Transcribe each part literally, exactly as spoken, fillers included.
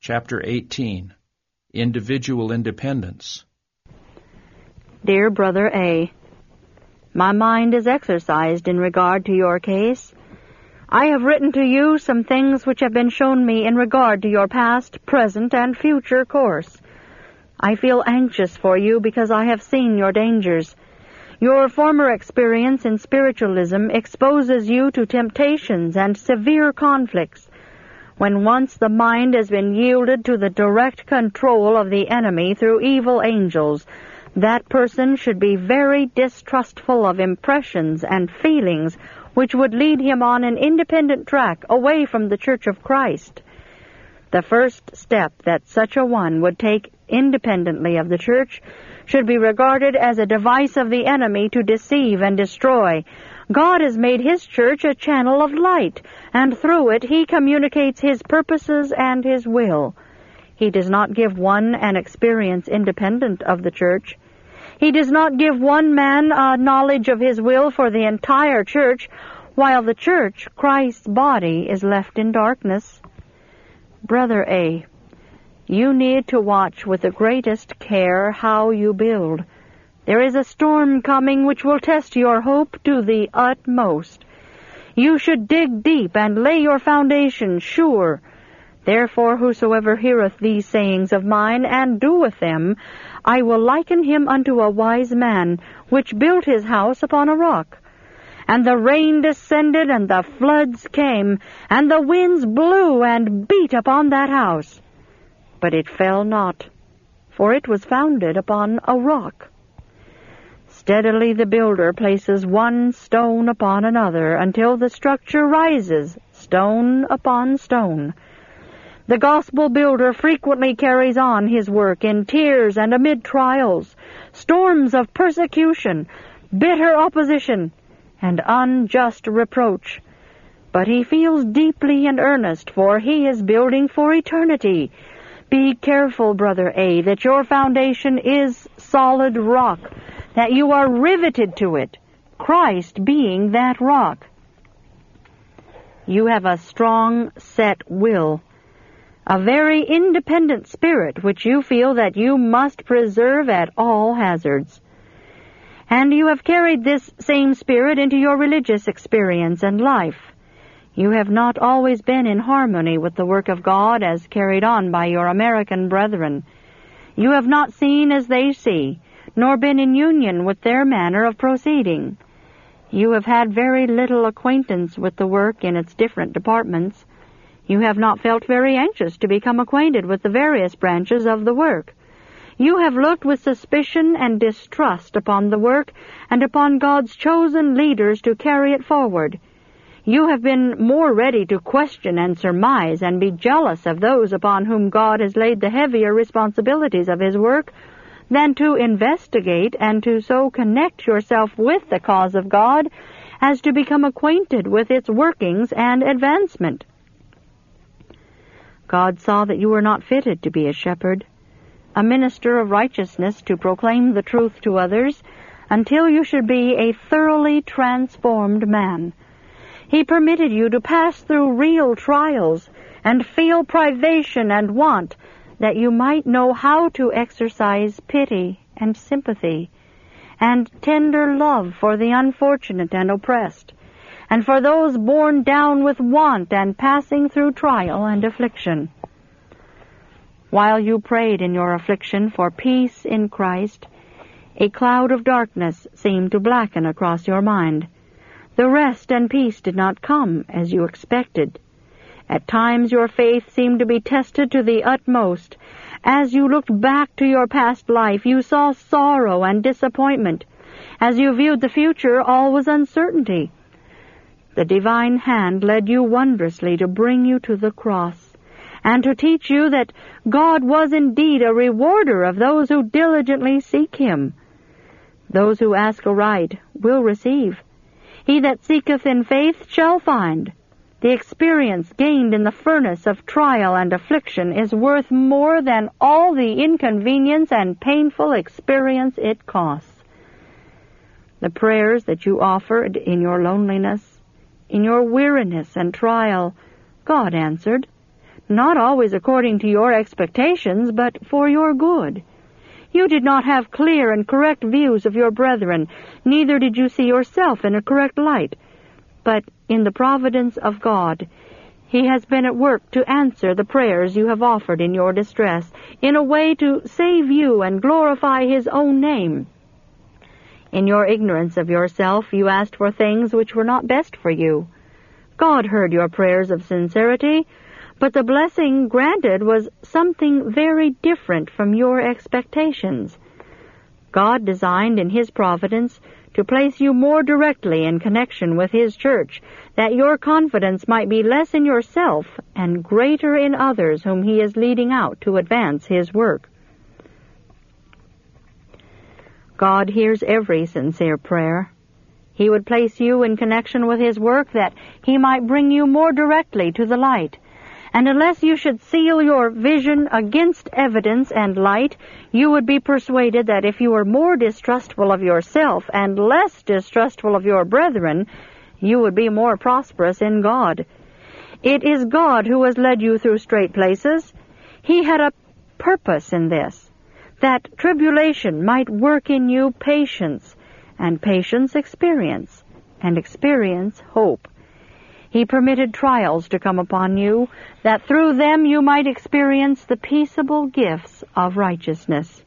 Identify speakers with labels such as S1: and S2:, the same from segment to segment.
S1: Chapter eighteen. Individual Independence.
S2: Dear Brother A., my mind is exercised in regard to your case. I have written to you some things which have been shown me in regard to your past, present, and future course. I feel anxious for you because I have seen your dangers. Your former experience in spiritualism exposes you to temptations and severe conflicts. When once the mind has been yielded to the direct control of the enemy through evil angels, that person should be very distrustful of impressions and feelings which would lead him on an independent track away from the Church of Christ. The first step that such a one would take independently of the Church should be regarded as a device of the enemy to deceive and destroy. God has made His Church a channel of light, and through it He communicates His purposes and His will. He does not give one an experience independent of the Church. He does not give one man a knowledge of His will for the entire Church, while the Church, Christ's body, is left in darkness. Brother A., you need to watch with the greatest care how you build. There is a storm coming which will test your hope to the utmost. You should dig deep and lay your foundation sure. Therefore whosoever heareth these sayings of mine, and doeth them, I will liken him unto a wise man, which built his house upon a rock. And the rain descended, and the floods came, and the winds blew and beat upon that house. But it fell not, for it was founded upon a rock. Steadily the builder places one stone upon another, until the structure rises, stone upon stone. The gospel builder frequently carries on his work in tears and amid trials, storms of persecution, bitter opposition, and unjust reproach. But he feels deeply in earnest, for he is building for eternity. Be careful, Brother A., that your foundation is solid rock, that you are riveted to it, Christ being that rock. You have a strong, set will, a very independent spirit which you feel that you must preserve at all hazards. And you have carried this same spirit into your religious experience and life. You have not always been in harmony with the work of God as carried on by your American brethren. You have not seen as they see, nor been in union with their manner of proceeding. You have had very little acquaintance with the work in its different departments. You have not felt very anxious to become acquainted with the various branches of the work. You have looked with suspicion and distrust upon the work and upon God's chosen leaders to carry it forward. You have been more ready to question and surmise and be jealous of those upon whom God has laid the heavier responsibilities of His work than to investigate and to so connect yourself with the cause of God as to become acquainted with its workings and advancement. God saw that you were not fitted to be a shepherd, a minister of righteousness to proclaim the truth to others, until you should be a thoroughly transformed man. He permitted you to pass through real trials and feel privation and want, that you might know how to exercise pity and sympathy and tender love for the unfortunate and oppressed, and for those borne down with want and passing through trial and affliction. While you prayed in your affliction for peace in Christ, a cloud of darkness seemed to blacken across your mind. The rest and peace did not come as you expected. At times your faith seemed to be tested to the utmost. As you looked back to your past life, you saw sorrow and disappointment. As you viewed the future, all was uncertainty. The divine hand led you wondrously to bring you to the cross, and to teach you that God was indeed a rewarder of those who diligently seek Him. Those who ask aright will receive. He that seeketh in faith shall find. The experience gained in the furnace of trial and affliction is worth more than all the inconvenience and painful experience it costs. The prayers that you offered in your loneliness, in your weariness and trial, God answered. not always according to your expectations, but for your good. You did not have clear and correct views of your brethren, neither did you see yourself in a correct light. But in the providence of God, He has been at work to answer the prayers you have offered in your distress, in a way to save you and glorify His own name. In your ignorance of yourself, you asked for things which were not best for you. God heard your prayers of sincerity, but the blessing granted was something very different from your expectations. God designed in His providence to place you more directly in connection with His church, that your confidence might be less in yourself and greater in others whom He is leading out to advance His work. God hears every sincere prayer. He would place you in connection with His work that He might bring you more directly to the light. And unless you should seal your vision against evidence and light, you would be persuaded that if you were more distrustful of yourself and less distrustful of your brethren, you would be more prosperous in God. It is God who has led you through straight places. He had a purpose in this, that tribulation might work in you patience, and patience experience, and experience hope. He permitted trials to come upon you, that through them you might experience the peaceable gifts of righteousness.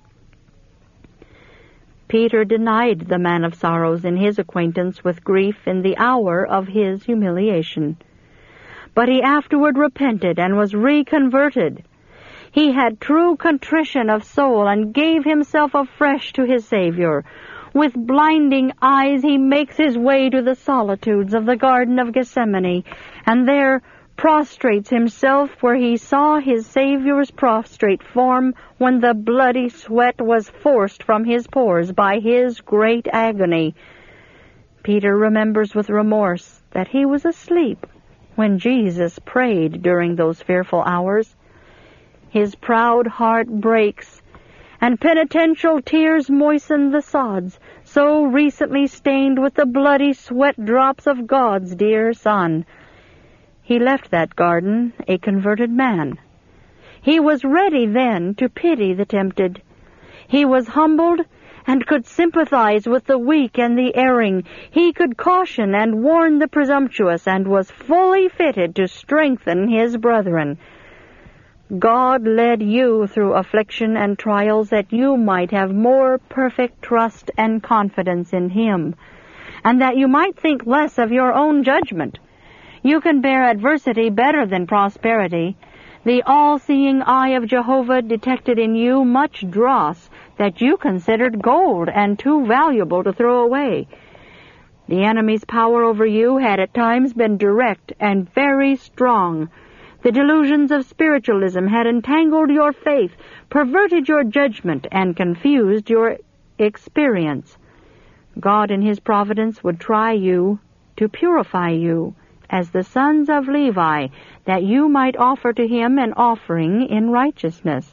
S2: Peter denied the man of sorrows in his acquaintance with grief in the hour of his humiliation. But he afterward repented and was reconverted. He had true contrition of soul and gave himself afresh to his Savior. With blinding eyes he makes his way to the solitudes of the Garden of Gethsemane, and there prostrates himself where he saw his Savior's prostrate form when the bloody sweat was forced from his pores by his great agony. Peter remembers with remorse that he was asleep when Jesus prayed during those fearful hours. His proud heart breaks, and penitential tears moisten the sods, so recently stained with the bloody sweat drops of God's dear Son. He left that garden a converted man. He was ready then to pity the tempted. He was humbled and could sympathize with the weak and the erring. He could caution and warn the presumptuous, and was fully fitted to strengthen his brethren. God led you through affliction and trials that you might have more perfect trust and confidence in Him, and that you might think less of your own judgment. You can bear adversity better than prosperity. The all-seeing eye of Jehovah detected in you much dross that you considered gold and too valuable to throw away. The enemy's power over you had at times been direct and very strong. The delusions of spiritualism had entangled your faith, perverted your judgment, and confused your experience. God in His providence would try you to purify you as the sons of Levi, that you might offer to Him an offering in righteousness.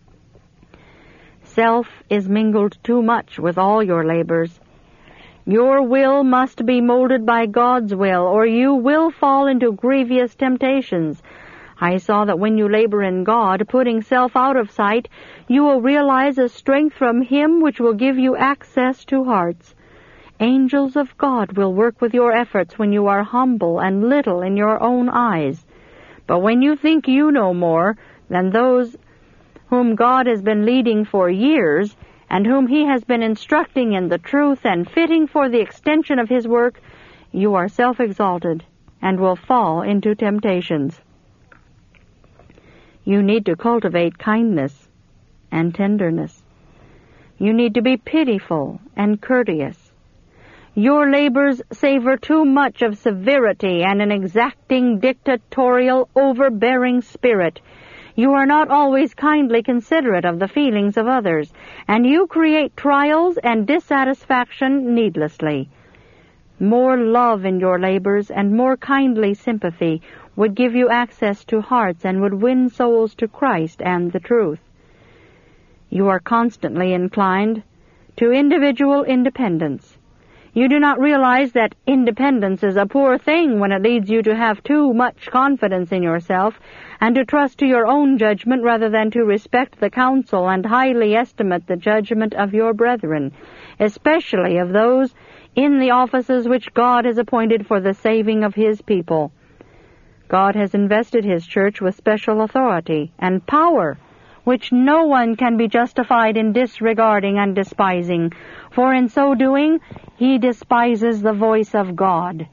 S2: Self is mingled too much with all your labors. Your will must be molded by God's will, or you will fall into grievous temptations. I saw that when you labor in God, putting self out of sight, you will realize a strength from Him which will give you access to hearts. Angels of God will work with your efforts when you are humble and little in your own eyes. But when you think you know more than those whom God has been leading for years, and whom He has been instructing in the truth and fitting for the extension of His work, you are self-exalted and will fall into temptations. You need to cultivate kindness and tenderness. You need to be pitiful and courteous. Your labors savor too much of severity and an exacting, dictatorial, overbearing spirit. You are not always kindly considerate of the feelings of others, and you create trials and dissatisfaction needlessly. More love in your labors and more kindly sympathy would give you access to hearts and would win souls to Christ and the truth. You are constantly inclined to individual independence. You do not realize that independence is a poor thing when it leads you to have too much confidence in yourself and to trust to your own judgment rather than to respect the counsel and highly estimate the judgment of your brethren, especially of those in the offices which God has appointed for the saving of His people. God has invested His church with special authority and power, which no one can be justified in disregarding and despising, for in so doing he despises the voice of God.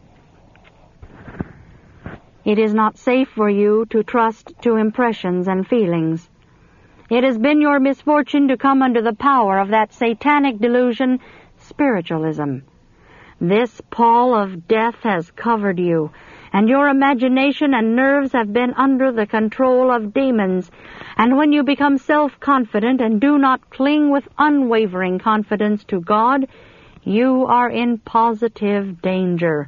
S2: It is not safe for you to trust to impressions and feelings. It has been your misfortune to come under the power of that satanic delusion, spiritualism. This pall of death has covered you, and your imagination and nerves have been under the control of demons. And when you become self-confident and do not cling with unwavering confidence to God, you are in positive danger.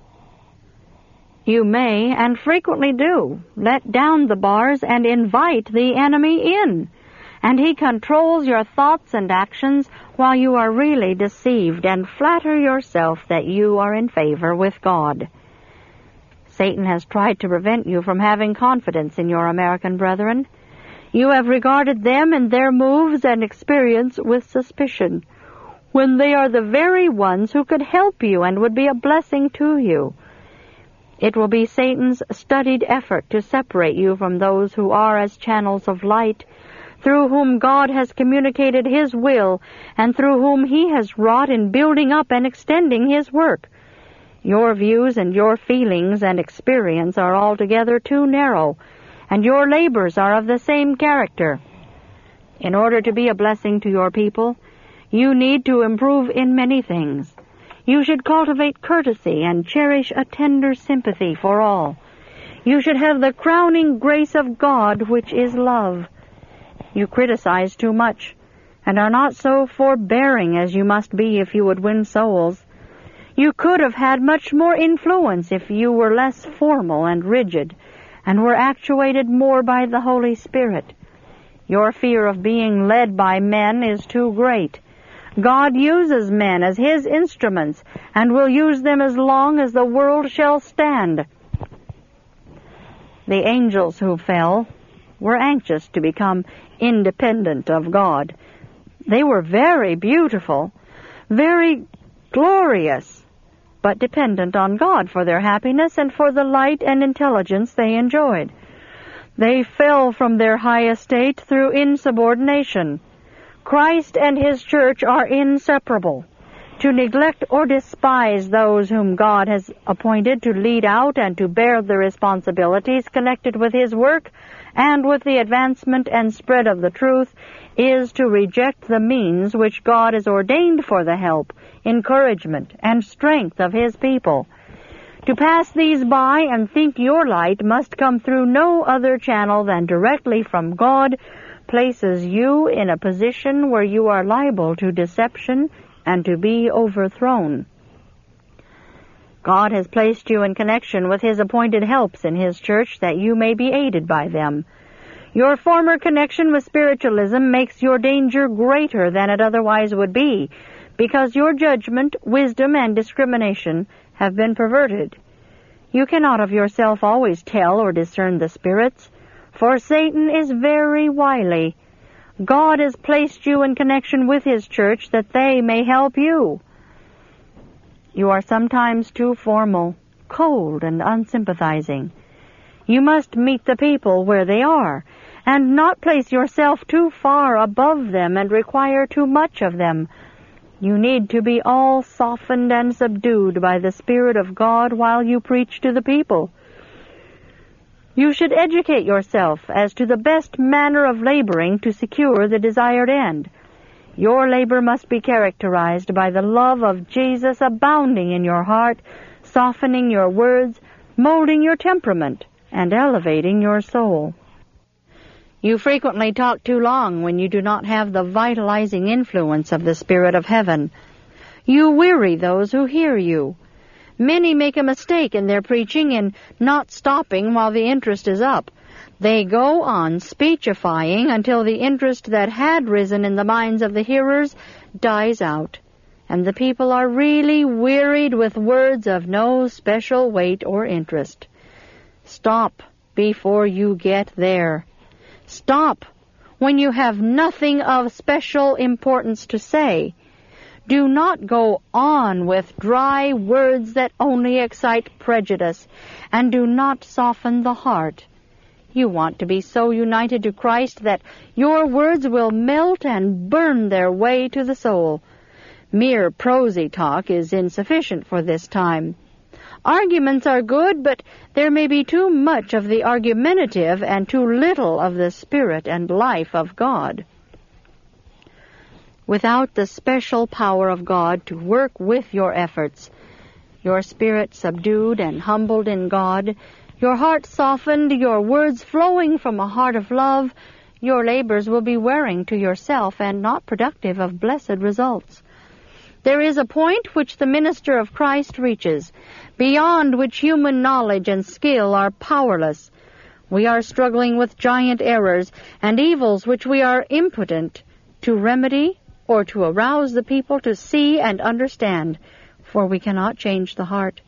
S2: You may, and frequently do, let down the bars and invite the enemy in, and he controls your thoughts and actions while you are really deceived and flatter yourself that you are in favor with God. Satan has tried to prevent you from having confidence in your American brethren. You have regarded them and their moves and experience with suspicion, when they are the very ones who could help you and would be a blessing to you. It will be Satan's studied effort to separate you from those who are as channels of light, through whom God has communicated His will, and through whom He has wrought in building up and extending His work. Your views and your feelings and experience are altogether too narrow, and your labors are of the same character. In order to be a blessing to your people, you need to improve in many things. You should cultivate courtesy and cherish a tender sympathy for all. You should have the crowning grace of God, which is love. You criticize too much, and are not so forbearing as you must be if you would win souls. You could have had much more influence if you were less formal and rigid, and were actuated more by the Holy Spirit. Your fear of being led by men is too great. God uses men as His instruments, and will use them as long as the world shall stand. The angels who fell were anxious to become independent of God. They were very beautiful, very glorious, but dependent on God for their happiness and for the light and intelligence they enjoyed. They fell from their high estate through insubordination. Christ and His church are inseparable. To neglect or despise those whom God has appointed to lead out and to bear the responsibilities connected with His work and with the advancement and spread of the truth is to reject the means which God has ordained for the help, encouragement, and strength of His people. To pass these by and think your light must come through no other channel than directly from God places you in a position where you are liable to deception and to be overthrown. God has placed you in connection with His appointed helps in His church that you may be aided by them. Your former connection with spiritualism makes your danger greater than it otherwise would be, because your judgment, wisdom, and discrimination have been perverted. You cannot of yourself always tell or discern the spirits, for Satan is very wily. God has placed you in connection with His church that they may help you. You are sometimes too formal, cold, and unsympathizing. You must meet the people where they are, and not place yourself too far above them and require too much of them. You need to be all softened and subdued by the Spirit of God while you preach to the people. You should educate yourself as to the best manner of laboring to secure the desired end. Your labor must be characterized by the love of Jesus abounding in your heart, softening your words, molding your temperament, and elevating your soul. You frequently talk too long when you do not have the vitalizing influence of the Spirit of heaven. You weary those who hear you. Many make a mistake in their preaching in not stopping while the interest is up. They go on speechifying until the interest that had risen in the minds of the hearers dies out, and the people are really wearied with words of no special weight or interest. Stop before you get there. Stop when you have nothing of special importance to say. Do not go on with dry words that only excite prejudice and do not soften the heart. You want to be so united to Christ that your words will melt and burn their way to the soul. Mere prosy talk is insufficient for this time. Arguments are good, but there may be too much of the argumentative and too little of the Spirit and life of God. Without the special power of God to work with your efforts, your spirit subdued and humbled in God, your heart softened, your words flowing from a heart of love, your labors will be wearing to yourself and not productive of blessed results. There is a point which the minister of Christ reaches, beyond which human knowledge and skill are powerless. We are struggling with giant errors and evils which we are impotent to remedy or to arouse the people to see and understand, for we cannot change the heart.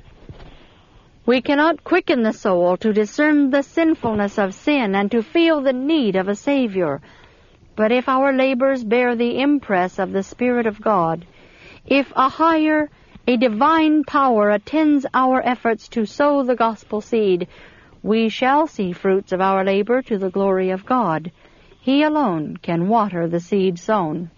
S2: We cannot quicken the soul to discern the sinfulness of sin and to feel the need of a Savior. But if our labors bear the impress of the Spirit of God, if a higher, a divine power attends our efforts to sow the gospel seed, we shall see fruits of our labor to the glory of God. He alone can water the seed sown.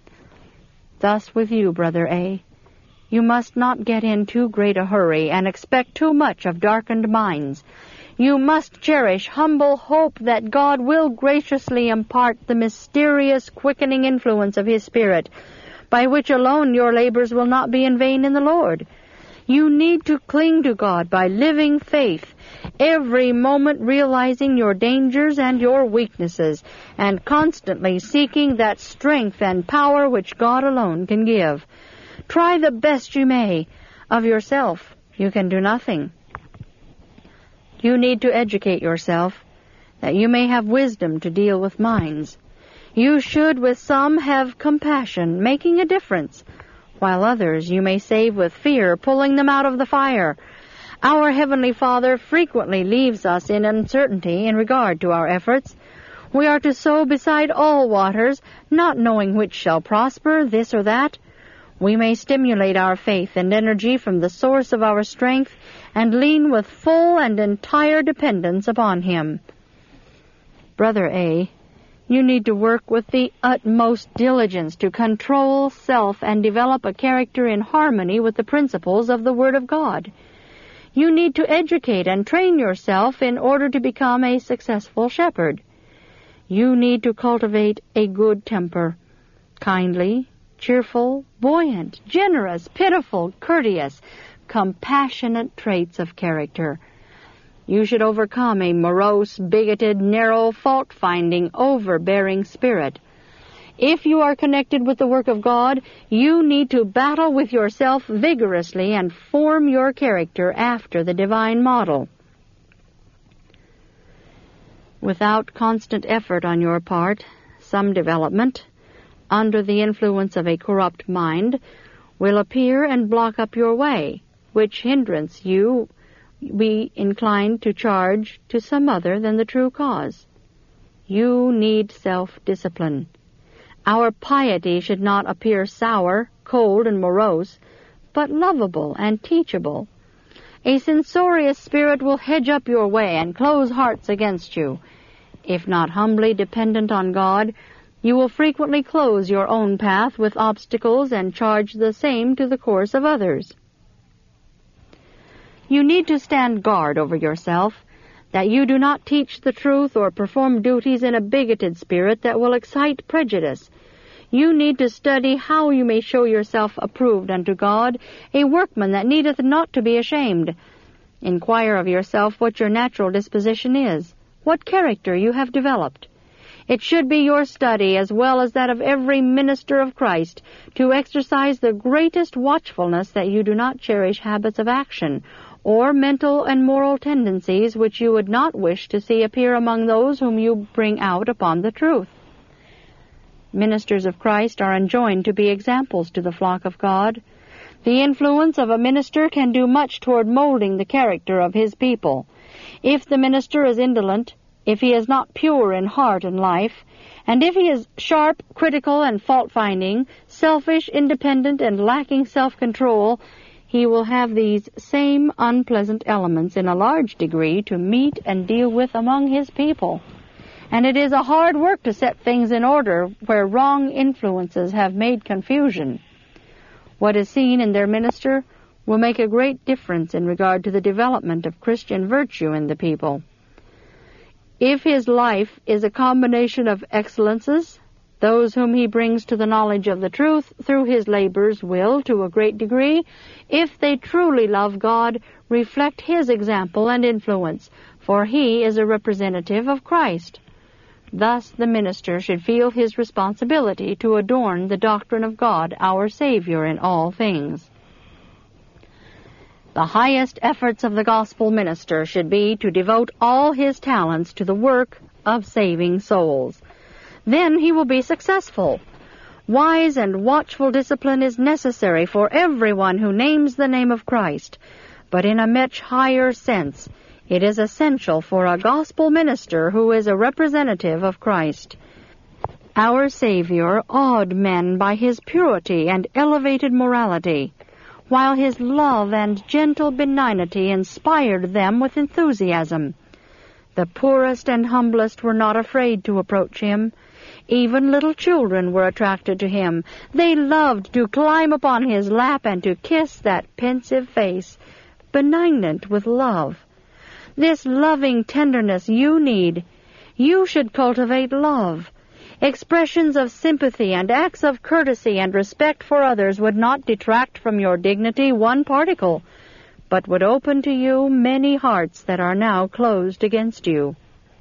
S2: Thus with you, Brother A. You must not get in too great a hurry and expect too much of darkened minds. You must cherish humble hope that God will graciously impart the mysterious quickening influence of His Spirit, by which alone your labors will not be in vain in the Lord. You need to cling to God by living faith, every moment realizing your dangers and your weaknesses, and constantly seeking that strength and power which God alone can give. Try the best you may. Of yourself, you can do nothing. You need to educate yourself, that you may have wisdom to deal with minds. You should with some have compassion, making a difference, while others you may save with fear, pulling them out of the fire. Our Heavenly Father frequently leaves us in uncertainty in regard to our efforts. We are to sow beside all waters, not knowing which shall prosper, this or that. We may stimulate our faith and energy from the source of our strength and lean with full and entire dependence upon Him. Brother A., you need to work with the utmost diligence to control self and develop a character in harmony with the principles of the Word of God. You need to educate and train yourself in order to become a successful shepherd. You need to cultivate a good temper, kindly, cheerful, buoyant, generous, pitiful, courteous, compassionate traits of character. You should overcome a morose, bigoted, narrow, fault-finding, overbearing spirit. If you are connected with the work of God, you need to battle with yourself vigorously and form your character after the divine model. Without constant effort on your part, some development, under the influence of a corrupt mind, will appear and block up your way, which hindrance you be inclined to charge to some other than the true cause. You need self-discipline. Our piety should not appear sour, cold, and morose, but lovable and teachable. A censorious spirit will hedge up your way and close hearts against you. If not humbly dependent on God, you will frequently close your own path with obstacles and charge the same to the course of others. You need to stand guard over yourself, that you do not teach the truth or perform duties in a bigoted spirit that will excite prejudice. You need to study how you may show yourself approved unto God, a workman that needeth not to be ashamed. Inquire of yourself what your natural disposition is, what character you have developed. It should be your study, as well as that of every minister of Christ, to exercise the greatest watchfulness that you do not cherish habits of action, or mental and moral tendencies which you would not wish to see appear among those whom you bring out upon the truth. Ministers of Christ are enjoined to be examples to the flock of God. The influence of a minister can do much toward molding the character of his people. If the minister is indolent, if he is not pure in heart and life, and if he is sharp, critical, and fault-finding, selfish, independent, and lacking self-control, he will have these same unpleasant elements in a large degree to meet and deal with among his people. And it is a hard work to set things in order where wrong influences have made confusion. What is seen in their minister will make a great difference in regard to the development of Christian virtue in the people. If his life is a combination of excellences, those whom he brings to the knowledge of the truth through his labors will, to a great degree, if they truly love God, reflect his example and influence, for he is a representative of Christ. Thus the minister should feel his responsibility to adorn the doctrine of God, our Savior, in all things. The highest efforts of the gospel minister should be to devote all his talents to the work of saving souls. Then he will be successful. Wise and watchful discipline is necessary for everyone who names the name of Christ, but in a much higher sense, it is essential for a gospel minister who is a representative of Christ. Our Savior awed men by his purity and elevated morality, while his love and gentle benignity inspired them with enthusiasm. The poorest and humblest were not afraid to approach him. Even little children were attracted to him. They loved to climb upon his lap and to kiss that pensive face, benignant with love. This loving tenderness you need. You should cultivate love. Expressions of sympathy and acts of courtesy and respect for others would not detract from your dignity one particle, but would open to you many hearts that are now closed against you.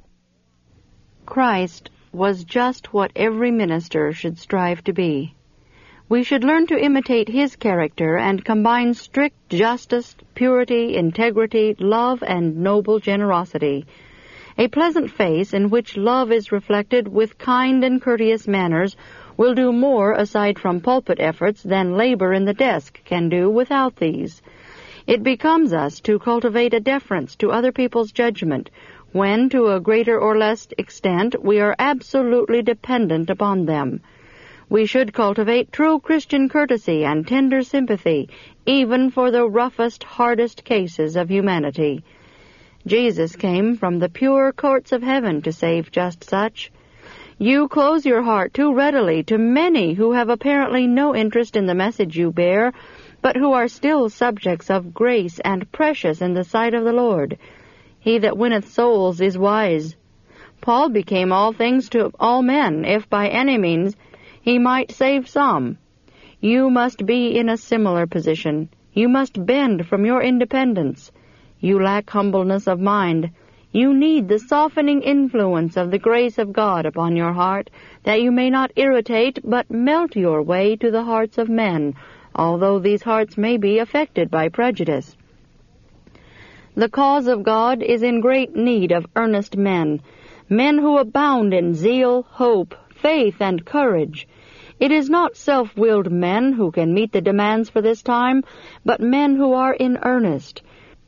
S2: Christ was just what every minister should strive to be. We should learn to imitate his character and combine strict justice, purity, integrity, love, and noble generosity. A pleasant face in which love is reflected with kind and courteous manners will do more aside from pulpit efforts than labor in the desk can do without these. It becomes us to cultivate a deference to other people's judgment when, to a greater or less extent, we are absolutely dependent upon them. We should cultivate true Christian courtesy and tender sympathy, even for the roughest, hardest cases of humanity. Jesus came from the pure courts of heaven to save just such. You close your heart too readily to many who have apparently no interest in the message you bear, but who are still subjects of grace and precious in the sight of the Lord. He that winneth souls is wise. Paul became all things to all men, if by any means he might save some. You must be in a similar position. You must bend from your independence. You lack humbleness of mind. You need the softening influence of the grace of God upon your heart, that you may not irritate, but melt your way to the hearts of men, although these hearts may be affected by prejudice. The cause of God is in great need of earnest men, men who abound in zeal, hope, faith, and courage. It is not self-willed men who can meet the demands for this time, but men who are in earnest.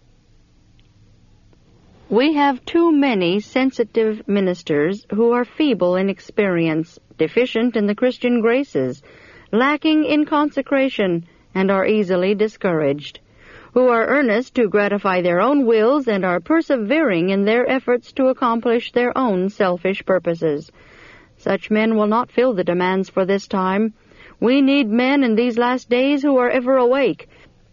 S2: We have too many sensitive ministers who are feeble in experience, deficient in the Christian graces, lacking in consecration, and are easily discouraged, who are earnest to gratify their own wills and are persevering in their efforts to accomplish their own selfish purposes. Such men will not fill the demands for this time. We need men in these last days who are ever awake.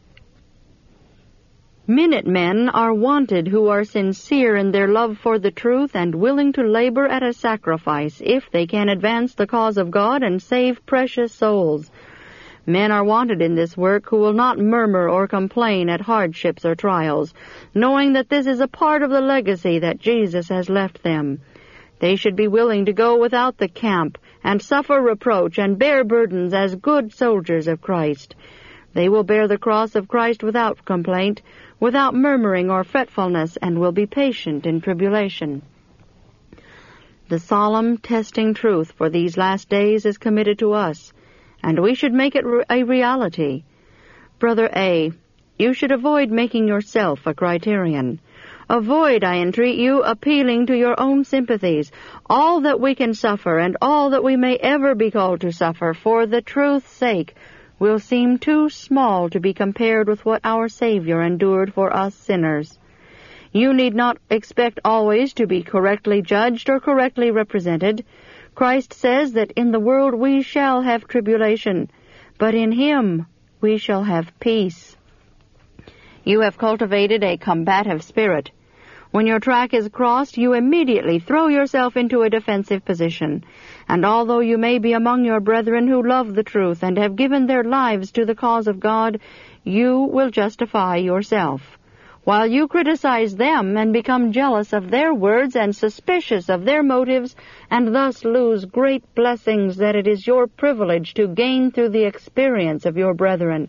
S2: Minute men are wanted who are sincere in their love for the truth and willing to labor at a sacrifice if they can advance the cause of God and save precious souls. Men are wanted in this work who will not murmur or complain at hardships or trials, knowing that this is a part of the legacy that Jesus has left them. They should be willing to go without the camp and suffer reproach and bear burdens as good soldiers of Christ. They will bear the cross of Christ without complaint, without murmuring or fretfulness, and will be patient in tribulation. The solemn testing truth for these last days is committed to us, and we should make it a reality. Brother A., you should avoid making yourself a criterion. Avoid, I entreat you, appealing to your own sympathies. All that we can suffer, and all that we may ever be called to suffer, for the truth's sake, will seem too small to be compared with what our Savior endured for us sinners. You need not expect always to be correctly judged or correctly represented. Christ says that in the world we shall have tribulation, but in Him we shall have peace. You have cultivated a combative spirit. When your track is crossed, you immediately throw yourself into a defensive position, and although you may be among your brethren who love the truth and have given their lives to the cause of God, you will justify yourself. While you criticize them and become jealous of their words and suspicious of their motives, and thus lose great blessings that it is your privilege to gain through the experience of your brethren.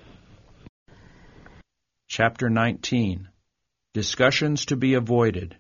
S1: Chapter nineteen. Discussions to be avoided.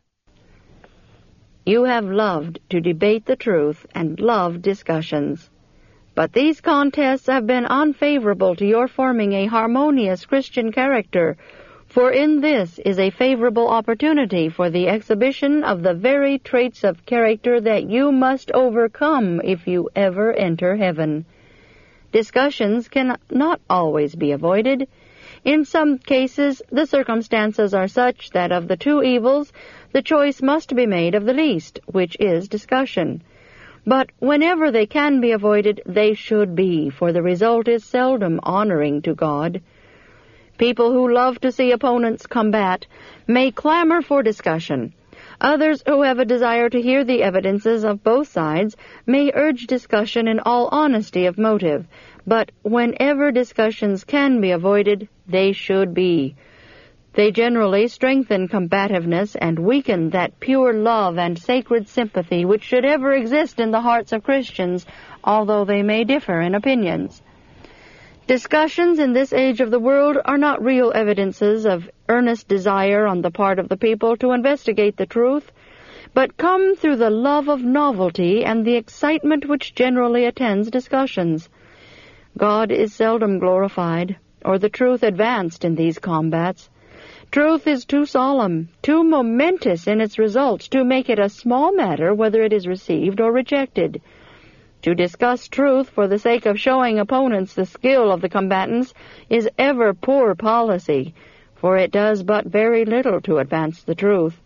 S2: You have loved to debate the truth and loved discussions. But these contests have been unfavorable to your forming a harmonious Christian character, for in this is a favorable opportunity for the exhibition of the very traits of character that you must overcome if you ever enter heaven. Discussions can not always be avoided. In some cases, the circumstances are such that of the two evils, the choice must be made of the least, which is discussion. But whenever they can be avoided, they should be, for the result is seldom honoring to God. People who love to see opponents combat may clamor for discussion. Others who have a desire to hear the evidences of both sides may urge discussion in all honesty of motive, but whenever discussions can be avoided, they should be. They generally strengthen combativeness and weaken that pure love and sacred sympathy which should ever exist in the hearts of Christians, although they may differ in opinions. Discussions in this age of the world are not real evidences of earnest desire on the part of the people to investigate the truth, but come through the love of novelty and the excitement which generally attends discussions. God is seldom glorified, or the truth advanced in these combats. Truth is too solemn, too momentous in its results to make it a small matter whether it is received or rejected. To discuss truth for the sake of showing opponents the skill of the combatants is ever poor policy, for it does but very little to advance the truth.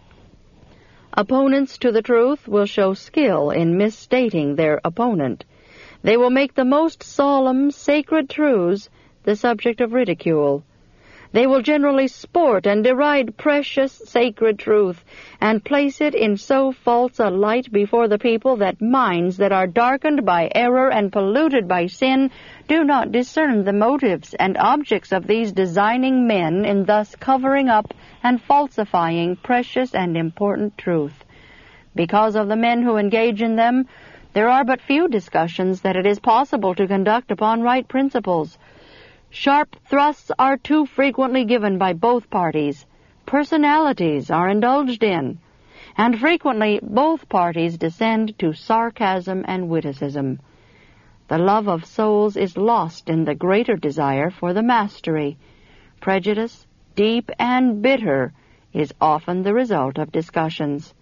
S2: Opponents to the truth will show skill in misstating their opponent. They will make the most solemn, sacred truths the subject of ridicule. They will generally sport and deride precious, sacred truth, and place it in so false a light before the people that minds that are darkened by error and polluted by sin do not discern the motives and objects of these designing men in thus covering up and falsifying precious and important truth. Because of the men who engage in them, there are but few discussions that it is possible to conduct upon right principles. Sharp thrusts are too frequently given by both parties. Personalities are indulged in, and frequently both parties descend to sarcasm and witticism. The love of souls is lost in the greater desire for the mastery. Prejudice, deep and bitter, is often the result of discussions.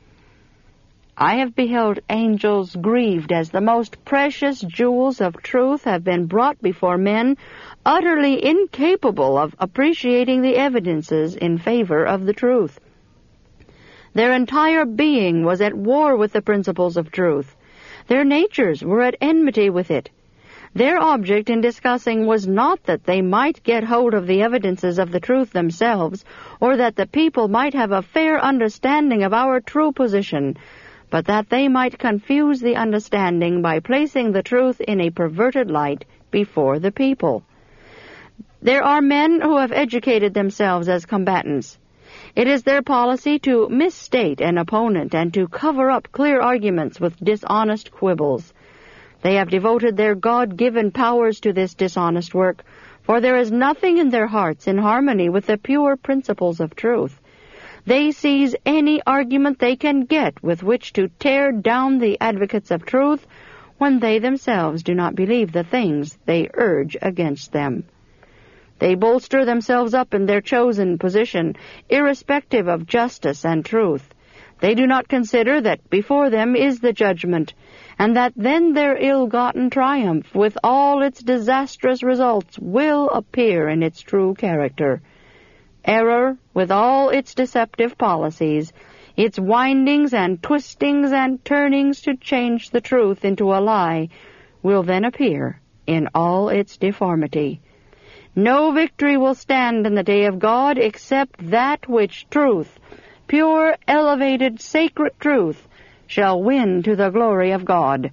S2: I have beheld angels grieved as the most precious jewels of truth have been brought before men, utterly incapable of appreciating the evidences in favor of the truth. Their entire being was at war with the principles of truth. Their natures were at enmity with it. Their object in discussing was not that they might get hold of the evidences of the truth themselves, or that the people might have a fair understanding of our true position, but that they might confuse the understanding by placing the truth in a perverted light before the people. There are men who have educated themselves as combatants. It is their policy to misstate an opponent and to cover up clear arguments with dishonest quibbles. They have devoted their God-given powers to this dishonest work, for there is nothing in their hearts in harmony with the pure principles of truth. They seize any argument they can get with which to tear down the advocates of truth when they themselves do not believe the things they urge against them. They bolster themselves up in their chosen position, irrespective of justice and truth. They do not consider that before them is the judgment, and that then their ill-gotten triumph, with all its disastrous results, will appear in its true character. Error, with all its deceptive policies, its windings and twistings and turnings to change the truth into a lie, will then appear in all its deformity. No victory will stand in the day of God except that which truth, pure, elevated, sacred truth, shall win to the glory of God.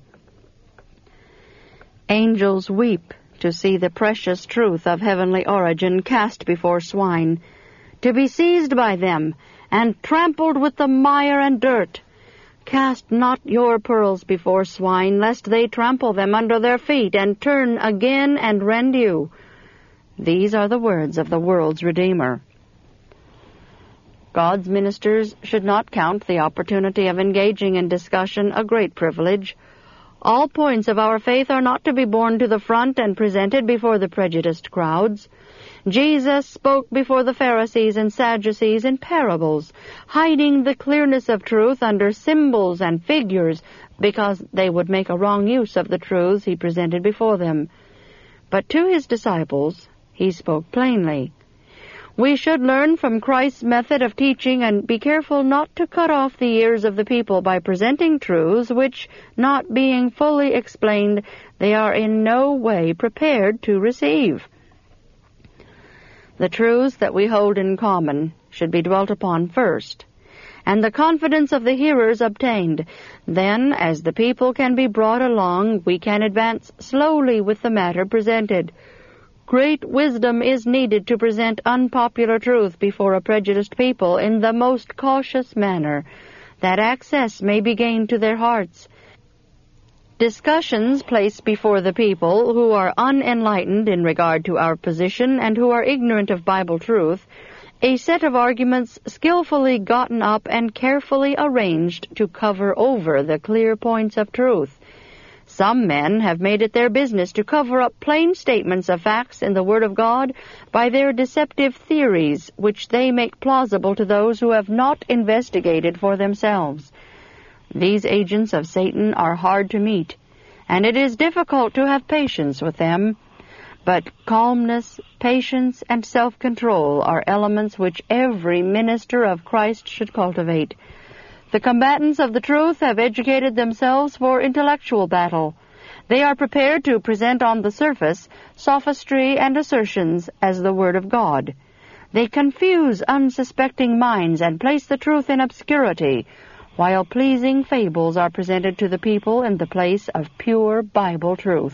S2: Angels weep to see the precious truth of heavenly origin cast before swine, to be seized by them and trampled with the mire and dirt. Cast not your pearls before swine, lest they trample them under their feet and turn again and rend you. These are the words of the world's Redeemer. God's ministers should not count the opportunity of engaging in discussion a great privilege. All points of our faith are not to be borne to the front and presented before the prejudiced crowds. Jesus spoke before the Pharisees and Sadducees in parables, hiding the clearness of truth under symbols and figures, because they would make a wrong use of the truths he presented before them. But to his disciples he spoke plainly. We should learn from Christ's method of teaching and be careful not to cut off the ears of the people by presenting truths which, not being fully explained, they are in no way prepared to receive. The truths that we hold in common should be dwelt upon first, and the confidence of the hearers obtained. Then, as the people can be brought along, we can advance slowly with the matter presented. Great wisdom is needed to present unpopular truth before a prejudiced people in the most cautious manner, that access may be gained to their hearts. Discussions placed before the people who are unenlightened in regard to our position and who are ignorant of Bible truth, a set of arguments skillfully gotten up and carefully arranged to cover over the clear points of truth. Some men have made it their business to cover up plain statements of facts in the Word of God by their deceptive theories, which they make plausible to those who have not investigated for themselves. These agents of Satan are hard to meet, and it is difficult to have patience with them. But calmness, patience, and self-control are elements which every minister of Christ should cultivate. The combatants of the truth have educated themselves for intellectual battle. They are prepared to present on the surface sophistry and assertions as the Word of God. They confuse unsuspecting minds and place the truth in obscurity, while pleasing fables are presented to the people in the place of pure Bible truth.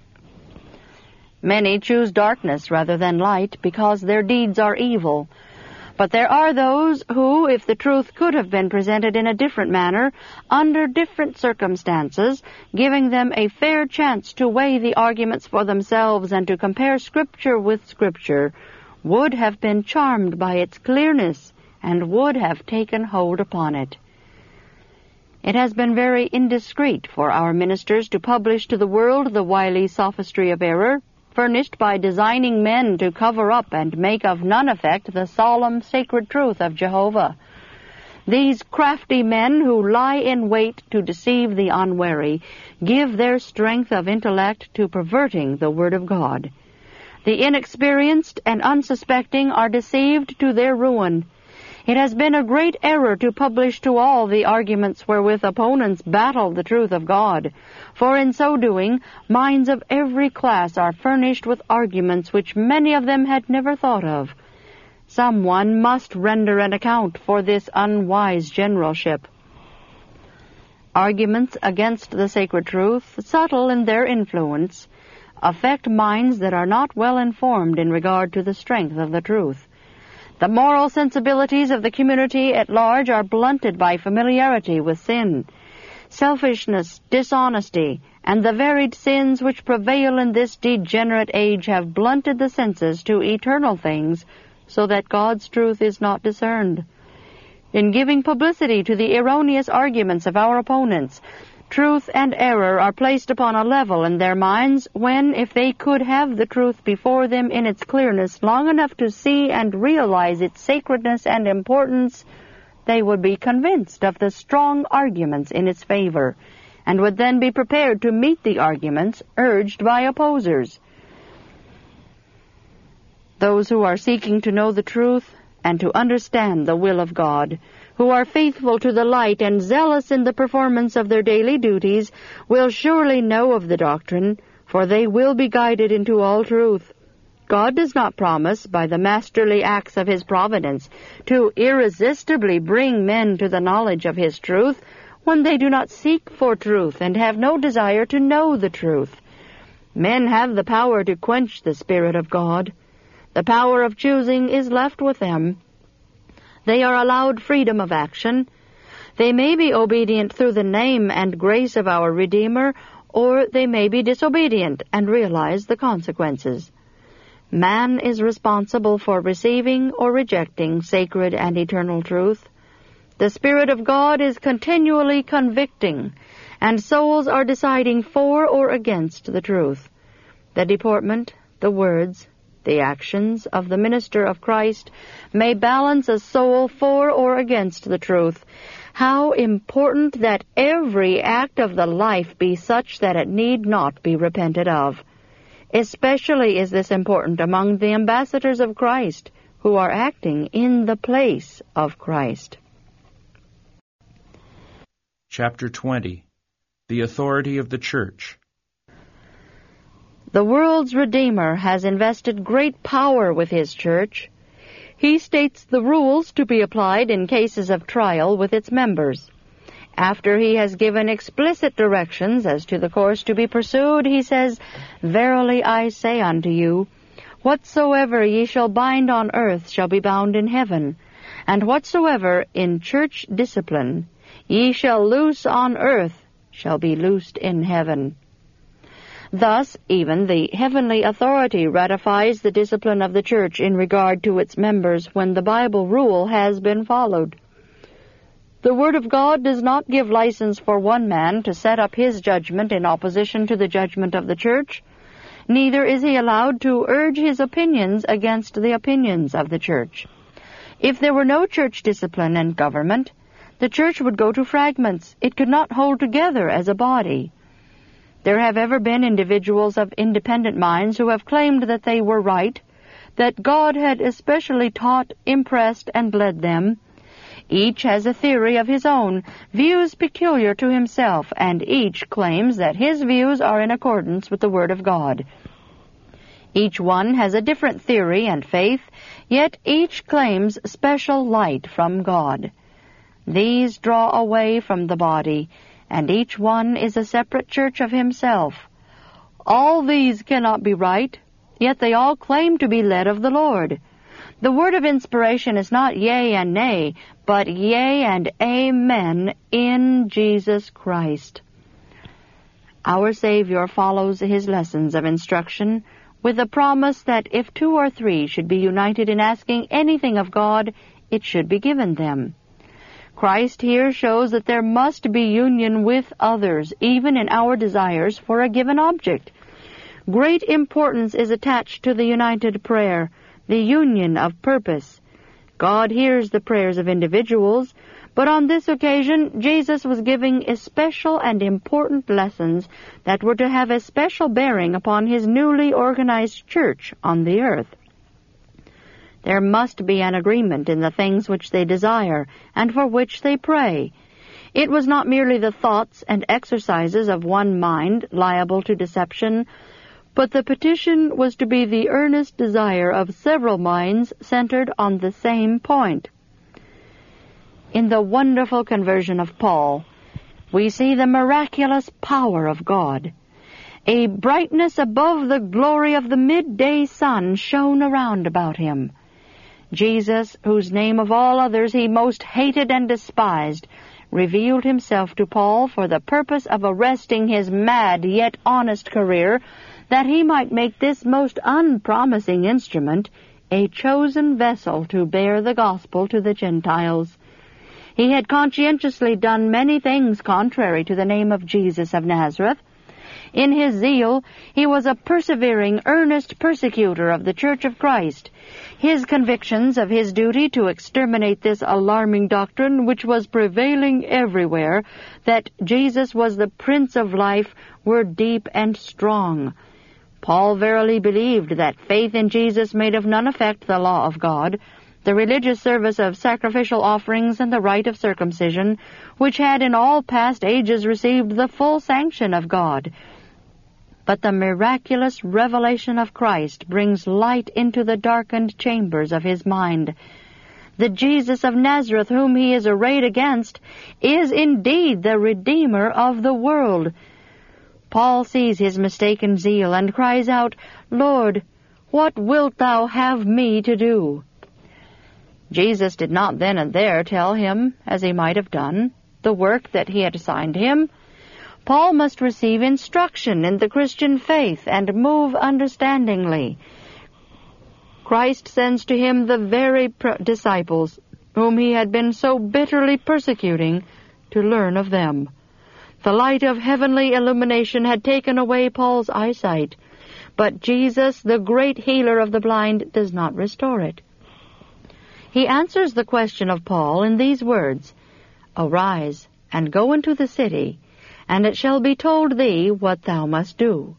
S2: Many choose darkness rather than light because their deeds are evil. But there are those who, if the truth could have been presented in a different manner, under different circumstances, giving them a fair chance to weigh the arguments for themselves and to compare Scripture with Scripture, would have been charmed by its clearness and would have taken hold upon it. It has been very indiscreet for our ministers to publish to the world the wily sophistry of error, furnished by designing men to cover up and make of none effect the solemn sacred truth of Jehovah. These crafty men who lie in wait to deceive the unwary give their strength of intellect to perverting the Word of God. The inexperienced and unsuspecting are deceived to their ruin. It has been a great error to publish to all the arguments wherewith opponents battle the truth of God, for in so doing, minds of every class are furnished with arguments which many of them had never thought of. Someone must render an account for this unwise generalship. Arguments against the sacred truth, subtle in their influence, affect minds that are not well informed in regard to the strength of the truth. The moral sensibilities of the community at large are blunted by familiarity with sin. Selfishness, dishonesty, and the varied sins which prevail in this degenerate age have blunted the senses to eternal things, so that God's truth is not discerned. in giving publicity to the erroneous arguments of our opponents. Truth and error are placed upon a level in their minds when, if they could have the truth before them in its clearness long enough to see and realize its sacredness and importance, they would be convinced of the strong arguments in its favor, and would then be prepared to meet the arguments urged by opposers. Those who are seeking to know the truth and to understand the will of God, who are faithful to the light and zealous in the performance of their daily duties, will surely know of the doctrine, for they will be guided into all truth. God does not promise, by the masterly acts of His providence, to irresistibly bring men to the knowledge of His truth when they do not seek for truth and have no desire to know the truth. Men have the power to quench the Spirit of God. The power of choosing is left with them. They are allowed freedom of action. They may be obedient through the name and grace of our Redeemer, or they may be disobedient and realize the consequences. Man is responsible for receiving or rejecting sacred and eternal truth. The Spirit of God is continually convicting, and souls are deciding for or against the truth. The deportment, the words, the actions of the minister of Christ may balance a soul for or against the truth. How important that every act of the life be such that it need not be repented of. Especially is this important among the ambassadors of Christ, who are acting in the place of Christ.
S1: Chapter twenty. The Authority of the Church.
S2: The world's Redeemer has invested great power with His church. He states the rules to be applied in cases of trial with its members. After He has given explicit directions as to the course to be pursued, He says, "Verily I say unto you, whatsoever ye shall bind on earth shall be bound in heaven, and whatsoever in church discipline ye shall loose on earth shall be loosed in heaven." Thus, even the heavenly authority ratifies the discipline of the church in regard to its members when the Bible rule has been followed. The Word of God does not give license for one man to set up his judgment in opposition to the judgment of the church. Neither is he allowed to urge his opinions against the opinions of the church. If there were no church discipline and government, the church would go to fragments. It could not hold together as a body. There have ever been individuals of independent minds who have claimed that they were right, that God had especially taught, impressed, and led them. Each has a theory of his own, views peculiar to himself, and each claims that his views are in accordance with the Word of God. Each one has a different theory and faith, yet each claims special light from God. These draw away from the body, and each one is a separate church of himself. All these cannot be right, yet they all claim to be led of the Lord. The word of inspiration is not yea and nay, but yea and amen in Jesus Christ. Our Savior follows His lessons of instruction with the promise that if two or three should be united in asking anything of God, it should be given them. Christ here shows that there must be union with others, even in our desires for a given object. Great importance is attached to the united prayer, the union of purpose. God hears the prayers of individuals, but on this occasion Jesus was giving especial and important lessons that were to have a special bearing upon His newly organized church on the earth. There must be an agreement in the things which they desire and for which they pray. It was not merely the thoughts and exercises of one mind liable to deception, but the petition was to be the earnest desire of several minds centered on the same point. In the wonderful conversion of Paul, we see the miraculous power of God. A brightness above the glory of the midday sun shone around about him. Jesus, whose name of all others he most hated and despised, revealed Himself to Paul for the purpose of arresting his mad yet honest career, that he might make this most unpromising instrument a chosen vessel to bear the gospel to the Gentiles. He had conscientiously done many things contrary to the name of Jesus of Nazareth. In his zeal, he was a persevering, earnest persecutor of the Church of Christ. His convictions of his duty to exterminate this alarming doctrine, which was prevailing everywhere, that Jesus was the Prince of Life, were deep and strong. Paul verily believed that faith in Jesus made of none effect the law of God, the religious service of sacrificial offerings and the rite of circumcision, which had in all past ages received the full sanction of God. But the miraculous revelation of Christ brings light into the darkened chambers of his mind. The Jesus of Nazareth whom he is arrayed against is indeed the Redeemer of the world. Paul sees his mistaken zeal and cries out, "Lord, what wilt thou have me to do?" Jesus did not then and there tell him, as he might have done, the work that he had assigned him. Paul must receive instruction in the Christian faith and move understandingly. Christ sends to him the very disciples whom he had been so bitterly persecuting to learn of them. The light of heavenly illumination had taken away Paul's eyesight, but Jesus, the great healer of the blind, does not restore it. He answers the question of Paul in these words, "Arise, and go into the city, and it shall be told thee what thou must do."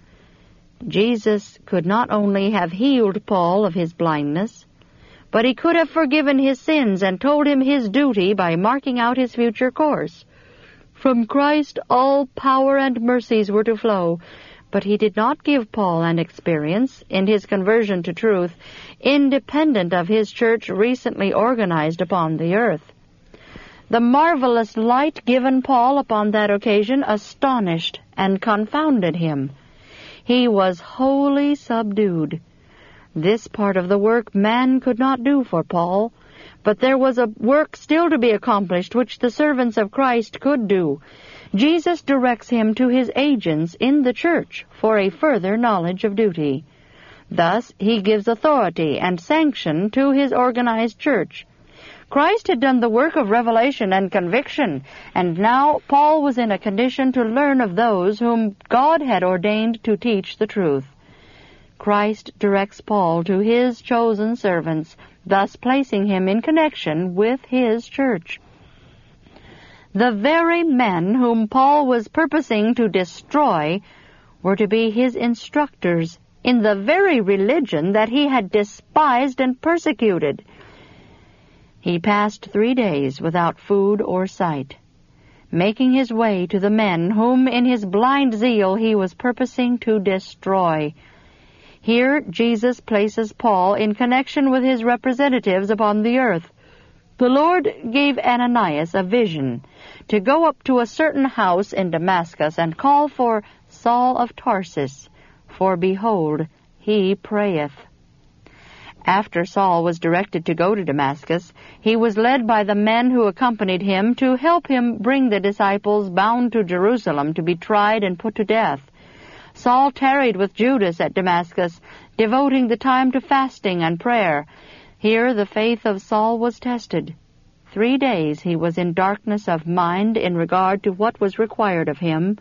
S2: Jesus could not only have healed Paul of his blindness, but he could have forgiven his sins and told him his duty by marking out his future course. From Christ all power and mercies were to flow, but he did not give Paul an experience in his conversion to truth independent of his church recently organized upon the earth. The marvelous light given Paul upon that occasion astonished and confounded him. He was wholly subdued. This part of the work man could not do for Paul, but there was a work still to be accomplished which the servants of Christ could do. Jesus directs him to his agents in the church for a further knowledge of duty. Thus he gives authority and sanction to his organized church. Christ had done the work of revelation and conviction, and now Paul was in a condition to learn of those whom God had ordained to teach the truth. Christ directs Paul to his chosen servants, thus placing him in connection with his church. The very men whom Paul was purposing to destroy were to be his instructors in the very religion that he had despised and persecuted. He passed three days without food or sight, making his way to the men whom in his blind zeal he was purposing to destroy. Here Jesus places Paul in connection with his representatives upon the earth. The Lord gave Ananias a vision to go up to a certain house in Damascus and call for Saul of Tarsus, for behold, he prayeth. After Saul was directed to go to Damascus, he was led by the men who accompanied him to help him bring the disciples bound to Jerusalem to be tried and put to death. Saul tarried with Judas at Damascus, devoting the time to fasting and prayer. Here the faith of Saul was tested. Three days he was in darkness of mind in regard to what was required of him,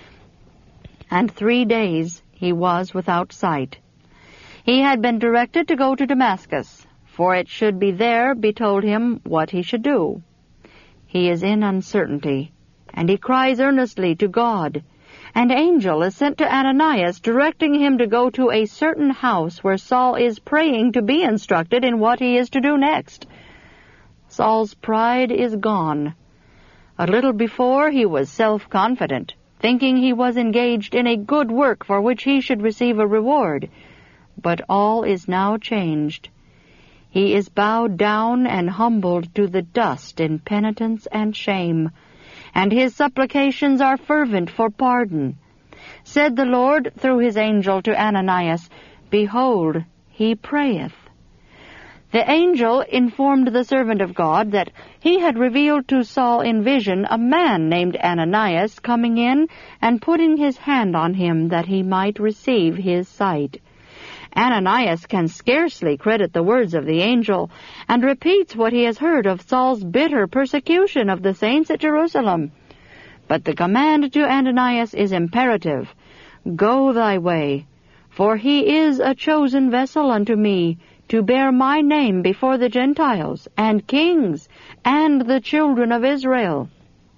S2: and three days he was without sight. He had been directed to go to Damascus, for it should be there be told him what he should do. He is in uncertainty, and he cries earnestly to God. An angel is sent to Ananias, directing him to go to a certain house where Saul is praying to be instructed in what he is to do next. Saul's pride is gone. A little before he was self-confident, thinking he was engaged in a good work for which he should receive a reward. But all is now changed. He is bowed down and humbled to the dust in penitence and shame, and his supplications are fervent for pardon. Said the Lord through his angel to Ananias, "Behold, he prayeth." The angel informed the servant of God that he had revealed to Saul in vision a man named Ananias coming in and putting his hand on him that he might receive his sight. Ananias can scarcely credit the words of the angel, and repeats what he has heard of Saul's bitter persecution of the saints at Jerusalem. But the command to Ananias is imperative. Go thy way, for he is a chosen vessel unto me, to bear my name before the Gentiles, and kings, and the children of Israel.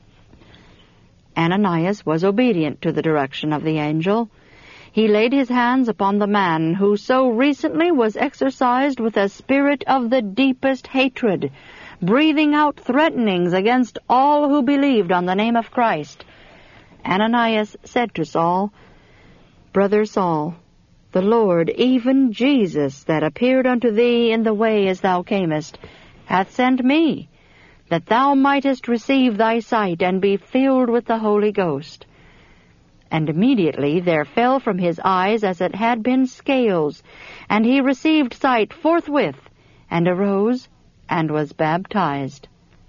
S2: Ananias was obedient to the direction of the angel. He laid his hands upon the man who so recently was exercised with a spirit of the deepest hatred, breathing out threatenings against all who believed on the name of Christ. Ananias said to Saul, Brother Saul, the Lord, even Jesus, that appeared unto thee in the way as thou camest, hath sent me, that thou mightest receive thy sight and be filled with the Holy Ghost. And immediately there fell from his eyes as it had been scales, and he received sight forthwith, and arose, and was baptized.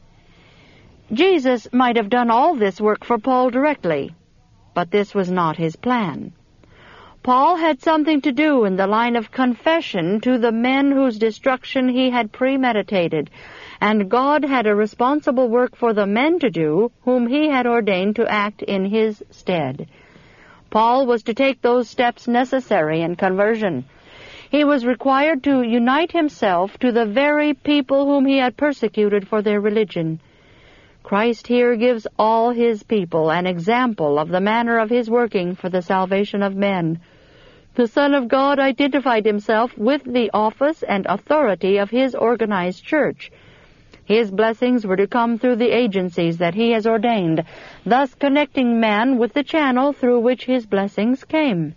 S2: Jesus might have done all this work for Paul directly, but this was not his plan. Paul had something to do in the line of confession to the men whose destruction he had premeditated, and God had a responsible work for the men to do whom he had ordained to act in his stead. Paul was to take those steps necessary in conversion. He was required to unite himself to the very people whom he had persecuted for their religion. Christ here gives all his people an example of the manner of his working for the salvation of men. The Son of God identified himself with the office and authority of his organized church. His blessings were to come through the agencies that he has ordained, thus connecting man with the channel through which his blessings came.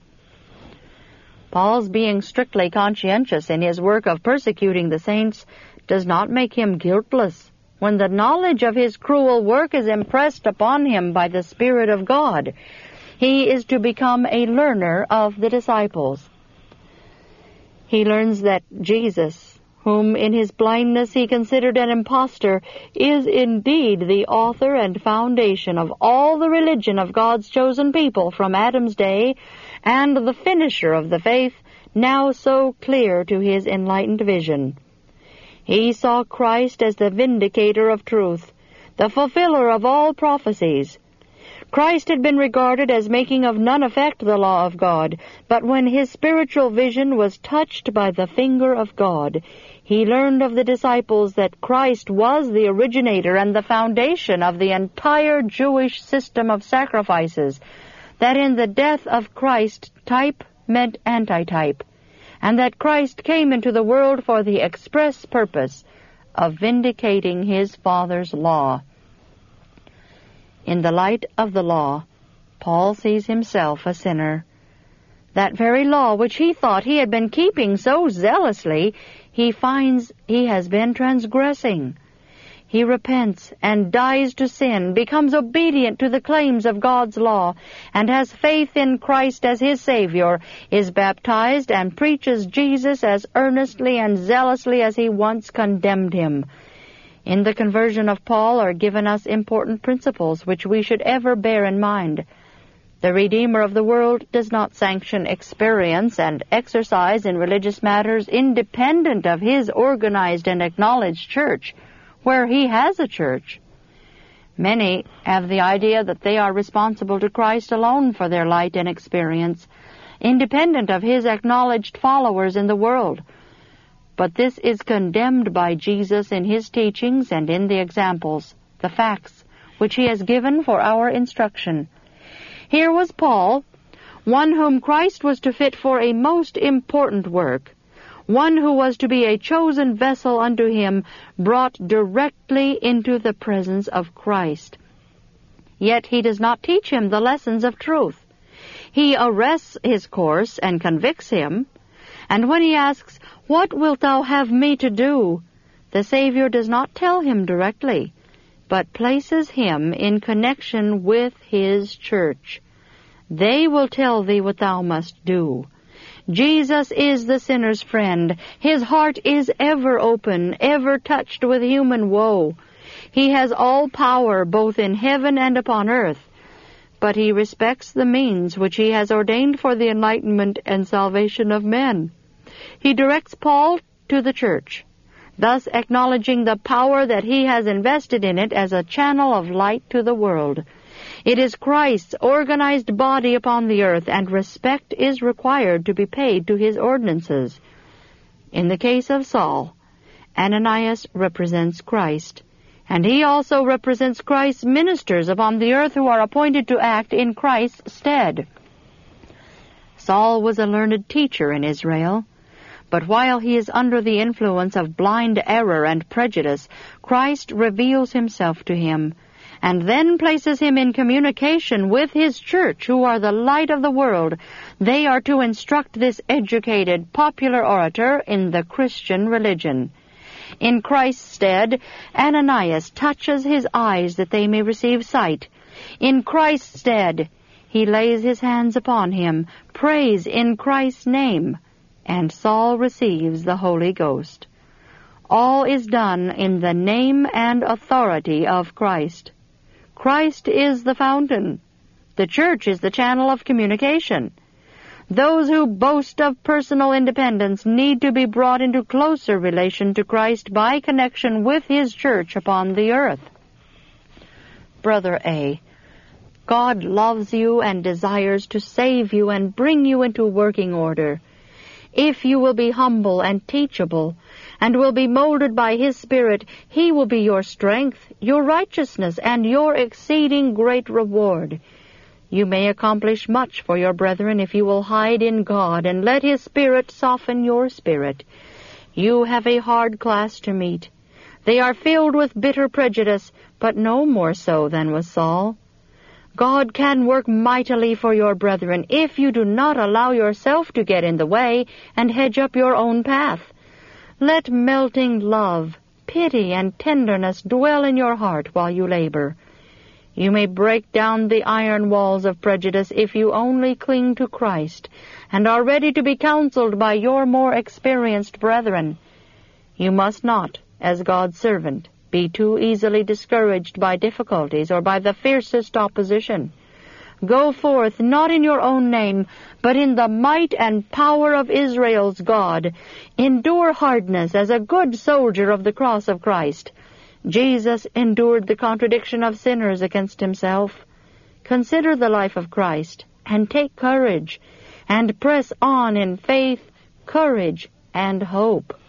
S2: Paul's being strictly conscientious in his work of persecuting the saints does not make him guiltless when the knowledge of his cruel work is impressed upon him by the Spirit of God. He is to become a learner of the disciples. He learns that Jesus, whom in his blindness he considered an impostor, is indeed the author and foundation of all the religion of God's chosen people from Adam's day, and the finisher of the faith, now so clear to his enlightened vision. He saw Christ as the vindicator of truth, the fulfiller of all prophecies. Christ had been regarded as making of none effect the law of God, but when his spiritual vision was touched by the finger of God, he learned of the disciples that Christ was the originator and the foundation of the entire Jewish system of sacrifices, that in the death of Christ type meant antitype, and that Christ came into the world for the express purpose of vindicating his Father's law. In the light of the law, Paul sees himself a sinner. That very law which he thought he had been keeping so zealously, he finds he has been transgressing. He repents and dies to sin, becomes obedient to the claims of God's law, and has faith in Christ as his Savior, is baptized, and preaches Jesus as earnestly and zealously as he once condemned him. In the conversion of Paul are given us important principles which we should ever bear in mind. The Redeemer of the world does not sanction experience and exercise in religious matters independent of his organized and acknowledged church, where he has a church. Many have the idea that they are responsible to Christ alone for their light and experience, independent of his acknowledged followers in the world. But this is condemned by Jesus in his teachings and in the examples, the facts, which he has given for our instruction. Here was Paul, one whom Christ was to fit for a most important work, one who was to be a chosen vessel unto him, brought directly into the presence of Christ. Yet he does not teach him the lessons of truth. He arrests his course and convicts him, and when he asks, "What wilt thou have me to do?" the Savior does not tell him directly, but places him in connection with his church. They will tell thee what thou must do. Jesus is the sinner's friend. His heart is ever open, ever touched with human woe. He has all power both in heaven and upon earth, but he respects the means which he has ordained for the enlightenment and salvation of men. he directs Paul to the church, thus acknowledging the power that he has invested in it as a channel of light to the world. It is Christ's organized body upon the earth, and respect is required to be paid to his ordinances. In the case of Saul, Ananias represents Christ, and he also represents Christ's ministers upon the earth who are appointed to act in Christ's stead. Saul was a learned teacher in Israel, but while he is under the influence of blind error and prejudice, Christ reveals himself to him, and then places him in communication with his church, who are the light of the world. They are to instruct this educated, popular orator in the Christian religion. In Christ's stead, Ananias touches his eyes that they may receive sight. In Christ's stead, he lays his hands upon him, prays in Christ's name, and Saul receives the Holy Ghost. All is done in the name and authority of Christ. Christ is the fountain. The church is the channel of communication. Those who boast of personal independence need to be brought into closer relation to Christ by connection with his church upon the earth. Brother A, God loves you and desires to save you and bring you into working order. If you will be humble and teachable, and will be molded by his Spirit, he will be your strength, your righteousness, and your exceeding great reward. You may accomplish much for your brethren if you will hide in God and let his Spirit soften your spirit. You have a hard class to meet. They are filled with bitter prejudice, but no more so than was Saul. God can work mightily for your brethren if you do not allow yourself to get in the way and hedge up your own path. Let melting love, pity, and tenderness dwell in your heart while you labor. You may break down the iron walls of prejudice if you only cling to Christ and are ready to be counseled by your more experienced brethren. You must not, as God's servant, be too easily discouraged by difficulties or by the fiercest opposition. Go forth not in your own name, but in the might and power of Israel's God. Endure hardness as a good soldier of the cross of Christ. Jesus endured the contradiction of sinners against himself. Consider the life of Christ, and take courage, and press on in faith, courage, and hope.